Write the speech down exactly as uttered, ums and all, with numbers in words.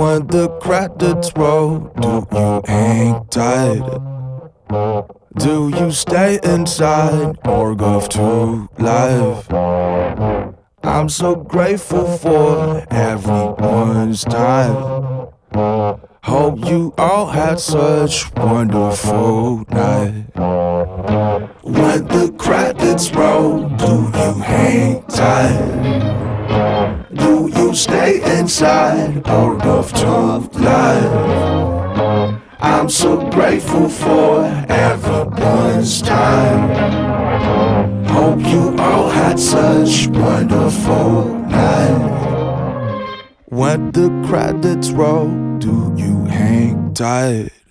When the credits roll, do you hang tight? Do you stay inside or go to life? I'm so grateful for everyone's time. Hope you all had such wonderful night. When the credits roll, do you hang tight? Do you stay inside or go to life? I'm so grateful for everyone's time. Hope you all had such wonderful night. When the credits roll, do you hang tight?